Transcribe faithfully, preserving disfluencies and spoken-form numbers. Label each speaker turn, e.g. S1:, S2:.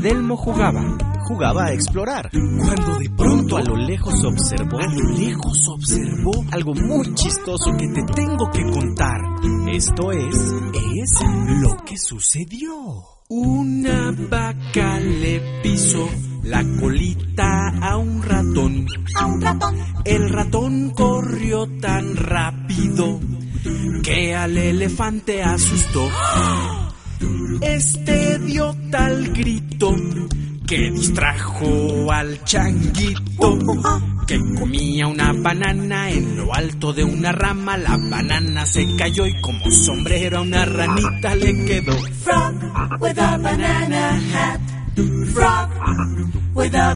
S1: Adelmo jugaba.
S2: Jugaba a explorar.
S1: Cuando de pronto
S2: A lo lejos observó.
S1: A lo lejos observó
S2: algo muy chistoso que te tengo que contar. Esto es...
S1: Es lo que sucedió. Una vaca le pisó la colita a un ratón.
S3: A un ratón.
S1: El ratón corrió tan rápido que al elefante asustó. Este dio tal grito que distrajo al changuito, que comía una banana en lo alto de una rama. La banana se cayó y como sombrero a una ranita le quedó.
S3: Frog with a banana hat. Frog with a